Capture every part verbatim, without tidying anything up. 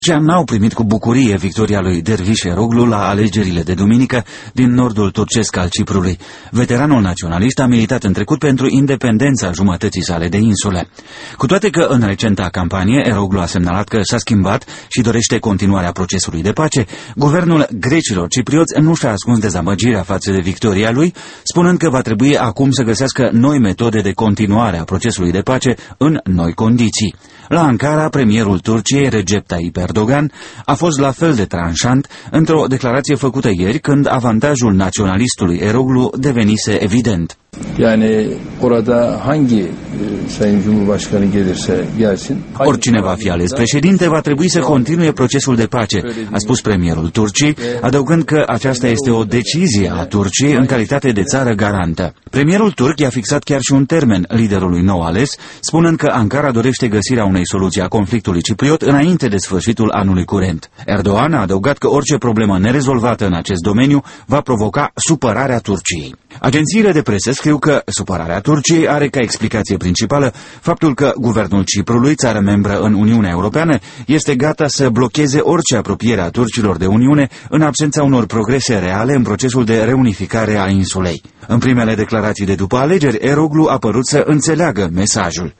Ce n-au primit cu bucurie victoria lui Dervish Eroglu la alegerile de duminică din nordul turcesc al Ciprului. Veteranul naționalist a militat în trecut pentru independența jumătății sale de insule. Cu toate că în recenta campanie Eroglu a semnalat că s-a schimbat și dorește continuarea procesului de pace, guvernul grecilor ciprioți nu și-a ascuns dezamăgirea față de victoria lui, spunând că va trebui acum să găsească noi metode de continuare a procesului de pace în noi condiții. La Ankara, premierul Turciei, Recep Tayyip Erdogan, a fost la fel de tranșant într-o declarație făcută ieri, când avantajul naționalistului Eroglu devenise evident. Yani orada hangi Sayın Cumhurbaşkanı gelirse gelsin. Oricine va fi ales președinte va trebui să continue procesul de pace, a spus premierul Turciei, adăugând că aceasta este o decizie a Turciei în calitate de țară garantă. Premierul turc i-a fixat chiar și un termen liderului nou ales, spunând că Ankara dorește găsirea unei soluții a conflictului cipriot înainte de sfârșitul anului curent. Erdogan a adăugat că orice problemă nerezolvată în acest domeniu va provoca supărarea Turciei. Agențiile de presă scriu că supărarea Turciei are ca explicație principală faptul că guvernul Ciprului, țară membră în Uniunea Europeană, este gata să blocheze orice apropiere a turcilor de Uniune în absența unor progrese reale în procesul de reunificare a insulei. În primele declarații de după alegeri, Eroglu a părut să înțeleagă mesajul.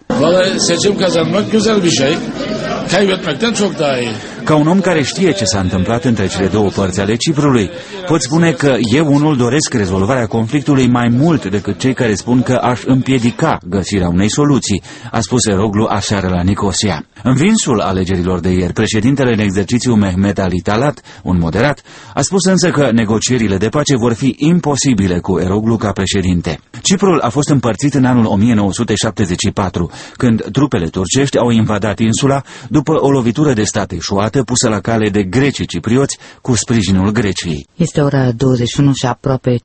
Ca un om care știe ce s-a întâmplat între cele două părți ale Ciprului, pot spune că eu unul doresc rezolvarea conflictului mai mult decât cei care spun că aș împiedica găsirea unei soluții, a spus Eroglu aseară la Nicosia. Învinsul alegerilor de ieri, președintele în exercițiu Mehmet Ali Talat, un moderat, a spus însă că negocierile de pace vor fi imposibile cu Eroglu ca președinte. Ciprul a fost împărțit în anul o mie nouă sute șaptezeci și patru, când trupele turcești au invadat insula după o lovitură de stat eșuată pusă la cale de grecii ciprioți cu sprijinul Greciei. Este ora douăzeci și unu și aproape